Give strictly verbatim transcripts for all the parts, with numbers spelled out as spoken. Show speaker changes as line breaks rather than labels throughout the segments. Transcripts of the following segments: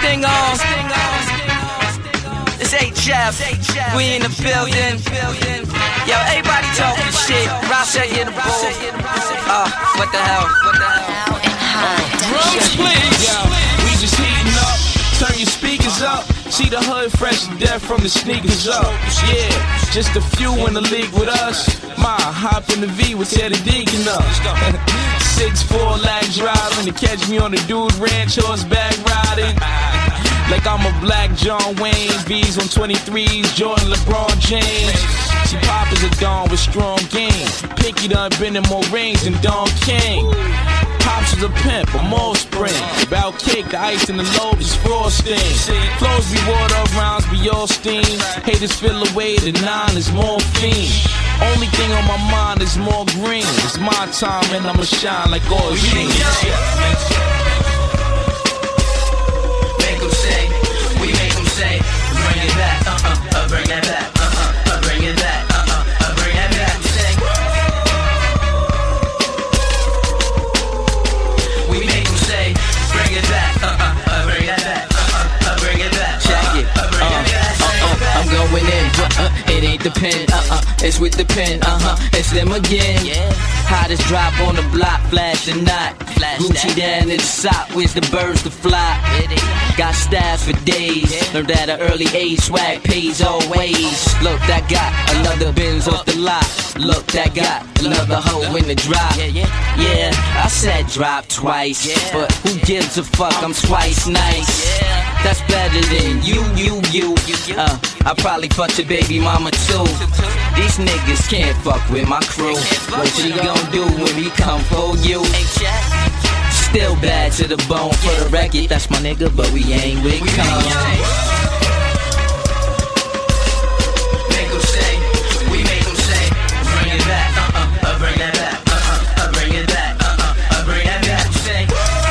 Sting on. It's H F. We in the building. Yo, everybody talking shit. Rasa get the bull. Uh, what the hell? What the hell?
Drums, please. Yo, we just heating up. Turn your speakers up. See the hood fresh to death from the sneakers up. Yeah, just a few in the league with us. Ma, hop in the V with tear the Deacon up. six four lag driving to catch me on the dude ranch horseback riding. Like I'm a black John Wayne. V's on twenty-threes, Jordan LeBron James. See, Pop is a Don with strong game. Pinky done been in more rings than Don King. Pops is a pimp, I'm all spring. Bout cake, the ice in the lobe is frosting. Flows be water, rounds be all steam. Haters feel away, the nine is morphine. Only thing on my mind is more green. It's my time and I'ma shine like all green.
Make them say, we make them say, bring it back, uh-uh, uh, bring that back, uh-uh, uh, bring it back, uh-uh, uh, bring that back, say. We make them say, bring it back, uh-uh, uh, bring that back, uh-uh, uh, bring it back. Check it, uh, bring it back, uh-uh, I'm going in, uh-uh, it ain't the pen, uh-uh, it's with the pen, uh-huh, it's them again. Hottest drop on the block, flash and not. Gucci down in the sock, where's the birds to fly? Got staff for days, learned at an early age, swag pays always. Look, that got another Benz off the lot. Look, that got another hoe in the drop. Yeah, I said drop twice, but who gives a fuck, I'm twice nice. That's better than you, you, you. Uh, I probably fucked your baby mama too. These niggas can't fuck with my crew. What you gon' do when we come for you? Still bad to the bone. For the record, that's my nigga, but we ain't with come. Make them say, we make them say, bring it back, uh-uh, uh, bring that back, uh-uh, uh, bring it back, uh-uh, uh, bring that back, say.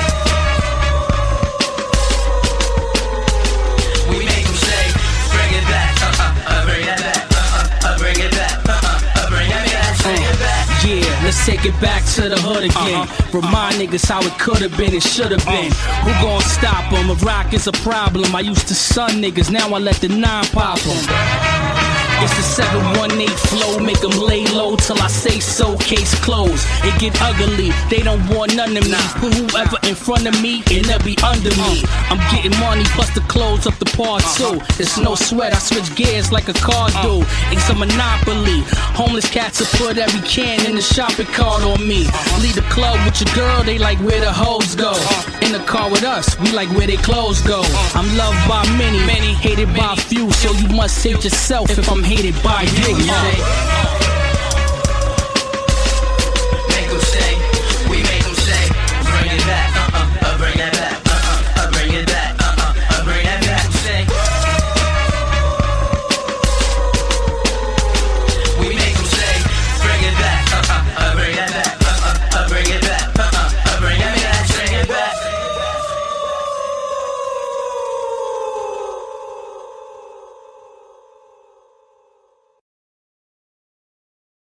We make them say, bring it back, uh-uh, uh, bring that back, uh-uh, uh, bring it back, uh-uh, uh, bring that back, bring it back.
Yeah, let's take it back to the hood again. Uh-huh. Remind niggas how it could've been, it should've been. Uh-huh. Who gon' stop them? A rock is a problem. I used to sun niggas, now I let the nine pop them. It's the seven one eight flow, make them lay low till I say so, case closed. It get ugly, they don't want none of me. Put whoever in front of me, and they'll be under me. I'm getting money, plus the clothes up the part too. It's no sweat, I switch gears like a car do. It's a monopoly. Homeless cats will put every can in the shopping cart on me. Leave the club with your girl, they like where the hoes go. In the car with us, we like where they clothes go. I'm loved by many, many hated by few. So you must hate yourself if I'm hated by you.
Make them say,